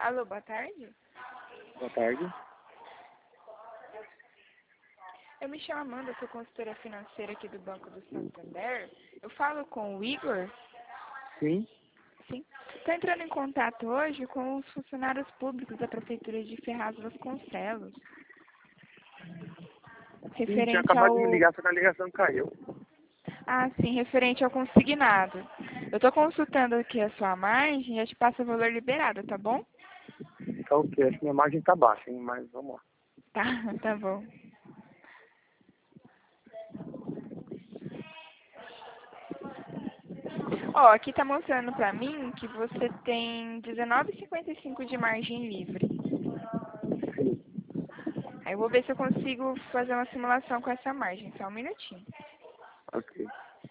Alô, boa tarde. Boa tarde. Eu me chamo Amanda, sou consultora financeira aqui do Banco do Santander. Eu falo com o Igor? Sim. Sim. Estou entrando em contato hoje com os funcionários públicos da Prefeitura de Ferraz de Vasconcelos. Tinha Referente acabado de me ao... ligar, só que a ligação caiu. Ah, sim, referente ao consignado. Eu estou consultando aqui a sua margem e já te passo o valor liberado, tá bom? Tá ok, acho que minha margem tá baixa, hein? Mas vamos lá. Tá, tá bom. Ó, aqui tá mostrando pra mim que você tem 19,55 de margem livre. Aí eu vou ver se eu consigo fazer uma simulação com essa margem. Só um minutinho. Ok.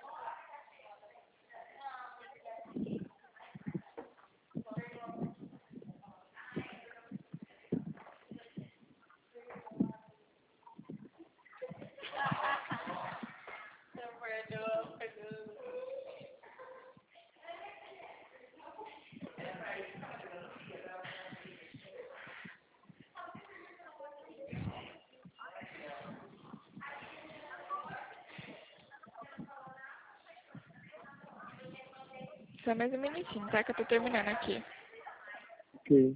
Só mais um minutinho, tá? Que eu tô terminando aqui. Ok.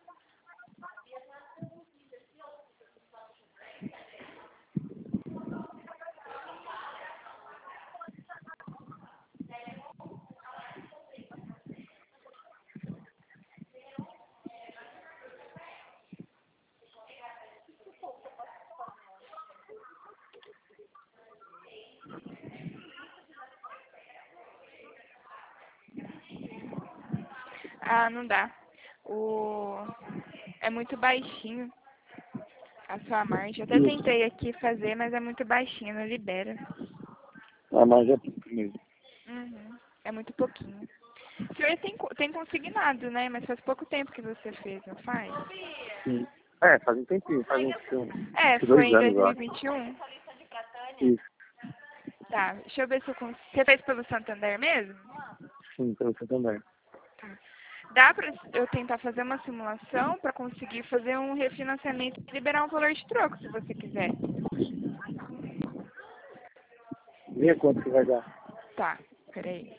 Ah, não dá. É muito baixinho a sua margem. Eu até Isso. tentei aqui fazer, mas é muito baixinho, não libera. A margem é pouco mesmo. Uhum. É muito pouquinho. O senhor tem consignado, né? Mas faz pouco tempo que você fez, não faz? Sim. É, faz um tempinho, faz É, uns foi 2 em anos, eu acho. 2021? Isso. Tá, deixa eu ver se eu consigo. Você fez pelo Santander mesmo? Sim, pra você também. Tá. Dá pra eu tentar fazer uma simulação pra conseguir fazer um refinanciamento e liberar um valor de troco, se você quiser. Vê quanto que vai dar. Tá, peraí.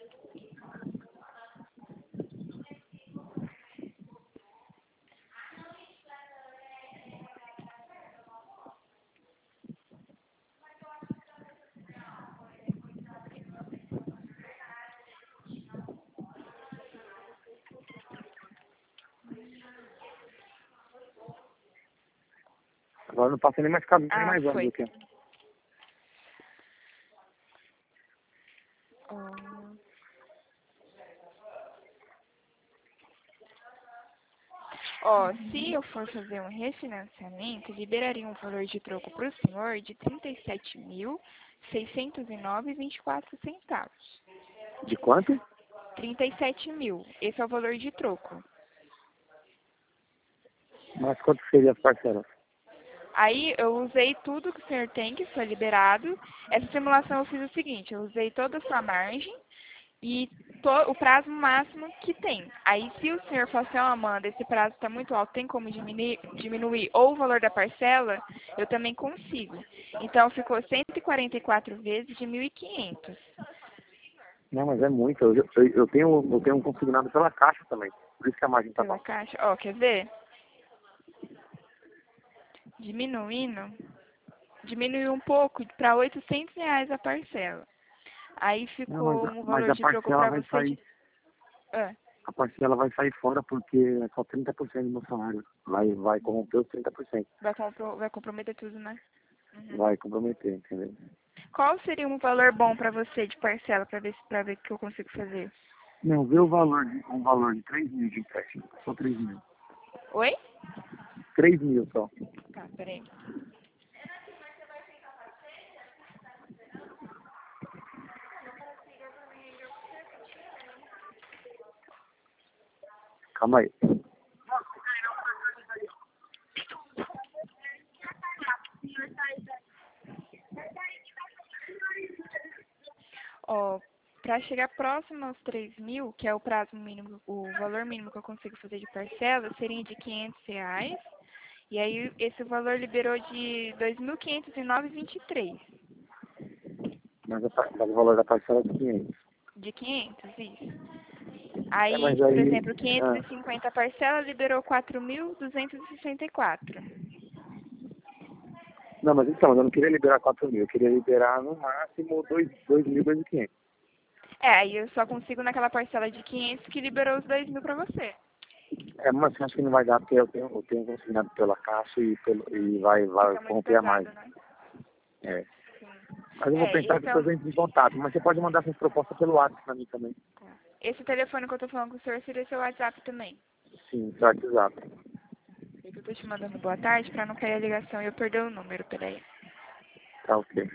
Agora não passa nem mais cabelo, nem Ah, mais anos foi. do que. Ó, se eu for fazer um refinanciamento, liberaria um valor de troco para o senhor de R$ 37.609,24. De quanto? 37 mil. Esse é o valor de troco. Mas quanto seria as parcelas? Aí eu usei tudo que o senhor tem, que foi liberado. Essa simulação eu fiz o seguinte, eu usei toda a sua margem e o prazo máximo que tem. Aí se o senhor falar assim, ó, Amanda, esse prazo está muito alto, tem como diminuir ou o valor da parcela, eu também consigo. Então ficou 144 vezes de 1.500. Não, mas é muito. Eu tenho um consignado pela Caixa também. Por isso que a margem tá Pela baixa. caixa. Ó, quer ver? Diminuindo, diminuiu um pouco para R$ 800 a parcela. Aí Não, ficou um mas valor a de troco parcela para vai você de... sair. Ah, A parcela vai sair fora porque é só 30% do meu salário. Vai corromper os 30%. vai comprometer tudo, né? Uhum. Vai comprometer, entendeu? Qual seria um valor bom para você de parcela para ver o que eu consigo fazer? Não, vê um valor de 3 mil de empréstimo. Só 3 mil. Oi? 3 mil só. Tá, peraí. Calma aí. Ó, para ela chegar próxima aos 3.000, que é o prazo mínimo, o valor mínimo que eu consigo fazer de parcela, seria de R$ 500. E aí esse valor liberou de 2.509,23. Mas o valor da parcela é de 500. De 500, isso. É, Aí, mas por aí... exemplo, 550 parcela liberou 4.264. Não, mas então, eu não queria liberar 4.000, eu queria liberar no máximo 2.000, 2.500. Aí eu só consigo naquela parcela de 500 que liberou os 2.000 para você. É, mas acho que não vai dar, porque eu tenho consignado pela Caixa e vai Fica muito corromper a mais. pesado, né? É. Sim. Mas eu vou pensar que depois eu entro em contato. Mas você pode mandar essas propostas pelo WhatsApp pra mim também. Tá. Esse telefone que eu tô falando com o senhor seria seu WhatsApp também. Sim, no WhatsApp. Eu tô te mandando boa tarde para não cair a ligação e eu perder o número, peraí. Tá ok.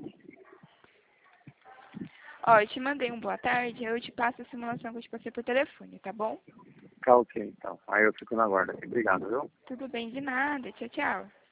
Ó, eu te mandei um boa tarde, eu te passo a simulação que eu te passei por telefone, tá bom? Tá ok, então. Aí eu fico na guarda aqui. Obrigado, viu? Tudo bem, de nada. Tchau, tchau.